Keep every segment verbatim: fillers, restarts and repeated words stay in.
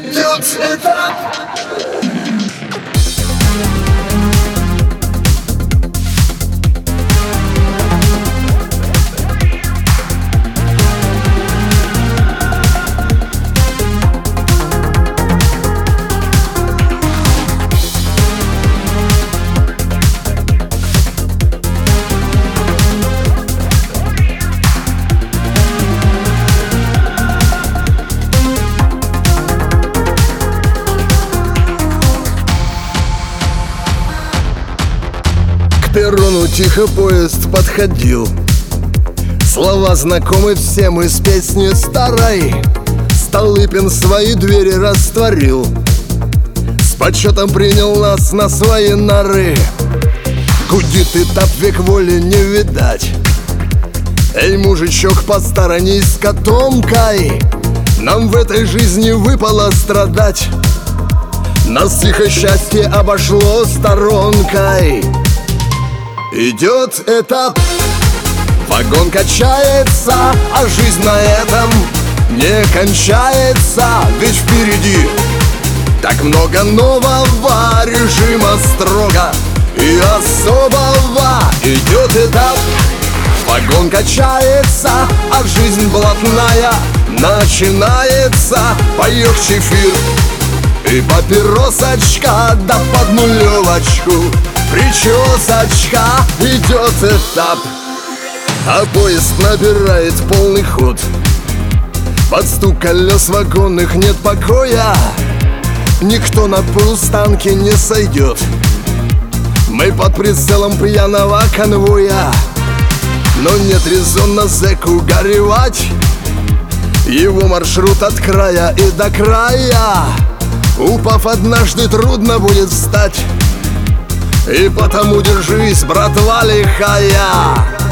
идет этап. К перрону тихо поезд подходил. Слова знакомы всем из песни старой. Столыпин свои двери растворил, с почетом принял нас на свои норы. Гудит этап, век воли не видать. Эй, мужичок, посторонись с котомкой. Нам в этой жизни выпало страдать. Нас тихо счастье обошло сторонкой. Идет этап, вагон качается, а жизнь на этом не кончается. Ведь впереди так много нового режима строго и особого. Идет этап, вагон качается, а жизнь блатная начинается. Поет чефир и папиросочка, да под нулевочку причесочка. Идет этап, а поезд набирает полный ход. Под стук колес вагонных нет покоя. Никто на полустанке не сойдет. Мы под прицелом пьяного конвоя. Но нет резона зэку горевать. Его маршрут от края и до края. Упав однажды, трудно будет встать. И потому держись, братва лихая.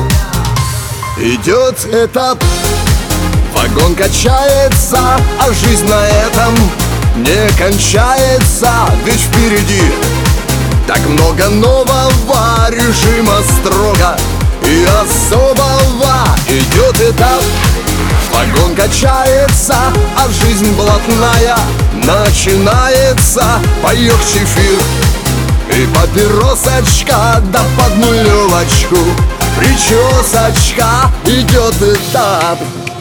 Идет этап, вагон качается, а жизнь на этом не кончается. Ведь впереди так много нового режима строго и особого. Идет этап, вагон качается, а жизнь блатная начинается. Поет чефир и папиросочка, да под нулевочку причесочка. Идет этап.